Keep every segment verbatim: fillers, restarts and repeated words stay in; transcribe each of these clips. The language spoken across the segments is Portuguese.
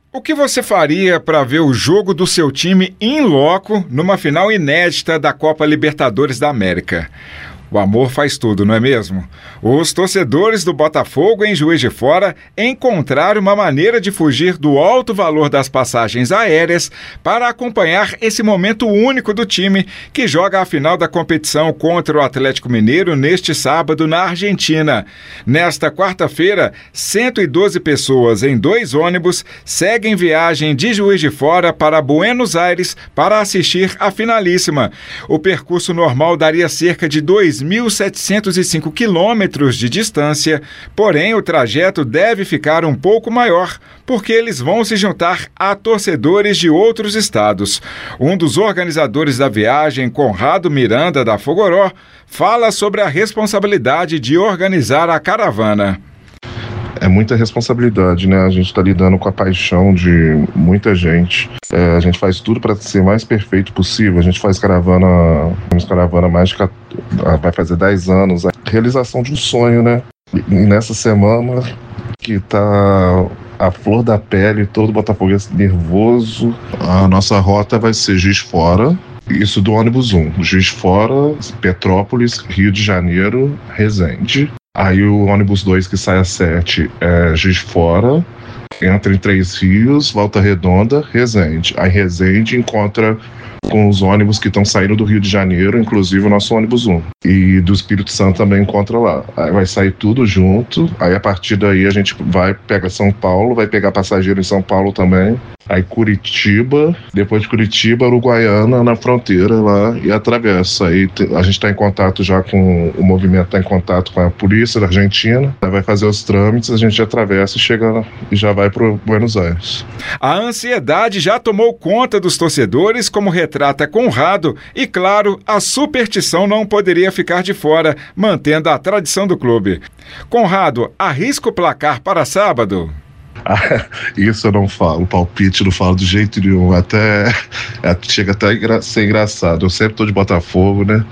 O que você faria para ver o jogo do seu time in loco numa final inédita da Copa Libertadores da América? O amor faz tudo, não é mesmo? Os torcedores do Botafogo em Juiz de Fora encontraram uma maneira de fugir do alto valor das passagens aéreas para acompanhar esse momento único do time que joga a final da competição contra o Atlético Mineiro neste sábado na Argentina. Nesta quarta-feira, cento e doze pessoas em dois ônibus seguem viagem de Juiz de Fora para Buenos Aires para assistir a finalíssima. O percurso normal daria cerca de dois mil setecentos e cinco quilômetros de distância, porém o trajeto deve ficar um pouco maior, porque eles vão se juntar a torcedores de outros estados. Um dos organizadores da viagem, Conrado Miranda, da Fogoró, fala sobre a responsabilidade de organizar a caravana. É muita responsabilidade, né? A gente está lidando com a paixão de muita gente. É, a gente faz tudo para ser mais perfeito possível. A gente faz caravana, temos caravana mais de, vai fazer dez anos. A realização de um sonho, né? E nessa semana que tá a flor da pele, todo botafoguense nervoso. A nossa rota vai ser Juiz de Fora. Isso do ônibus um. Juiz de Fora, Petrópolis, Rio de Janeiro, Resende. Aí o ônibus dois que sai às sete é Juiz de Fora, entra em Três Rios, Volta Redonda, Resende. Aí Resende encontra com os ônibus que estão saindo do Rio de Janeiro, inclusive o nosso ônibus um. E do Espírito Santo também encontra lá. Aí vai sair tudo junto, aí a partir daí a gente vai, pega São Paulo, vai pegar passageiro em São Paulo também. Aí Curitiba, depois de Curitiba, Uruguaiana, na fronteira lá, e atravessa. Aí a gente está em contato já com, o movimento está em contato com a polícia da Argentina, aí vai fazer os trâmites, a gente atravessa e chega e já vai para Buenos Aires. A ansiedade já tomou conta dos torcedores, como retrata Conrado, e claro, a superstição não poderia ficar de fora, mantendo a tradição do clube. Conrado, arrisca o placar para sábado? Ah, isso eu não falo, palpite não falo de jeito nenhum, até é, chega até a ser engraçado. Eu sempre tô de Botafogo, né?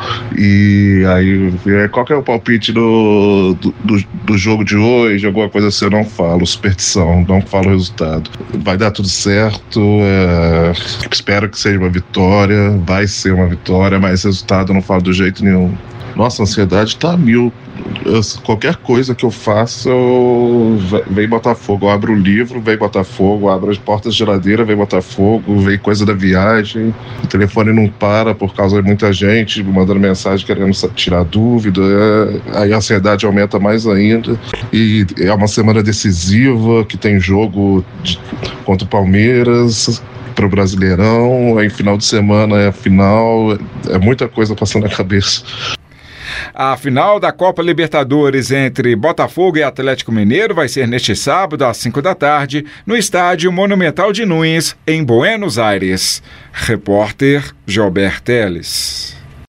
E aí, qual que é o palpite do, do, do jogo de hoje? Alguma coisa assim, eu não falo, superstição, não falo resultado. Vai dar tudo certo, é, espero que seja uma vitória, vai ser uma vitória, mas resultado eu não falo de jeito nenhum. Nossa, a ansiedade tá a mil. Eu, qualquer coisa que eu faça, eu, vem Botafogo. Eu abro o livro, vem Botafogo. Eu abro as portas da geladeira, vem Botafogo. Vem coisa da viagem. O telefone não para por causa de muita gente mandando mensagem querendo tirar dúvida. É, aí a ansiedade aumenta mais ainda. E é uma semana decisiva, que tem jogo de, contra o Palmeiras para o Brasileirão. Aí final de semana é a final. É muita coisa passando na cabeça. A final da Copa Libertadores entre Botafogo e Atlético Mineiro vai ser neste sábado, às cinco da tarde, no estádio Monumental de Nunes, em Buenos Aires. Repórter Gilberto Teles.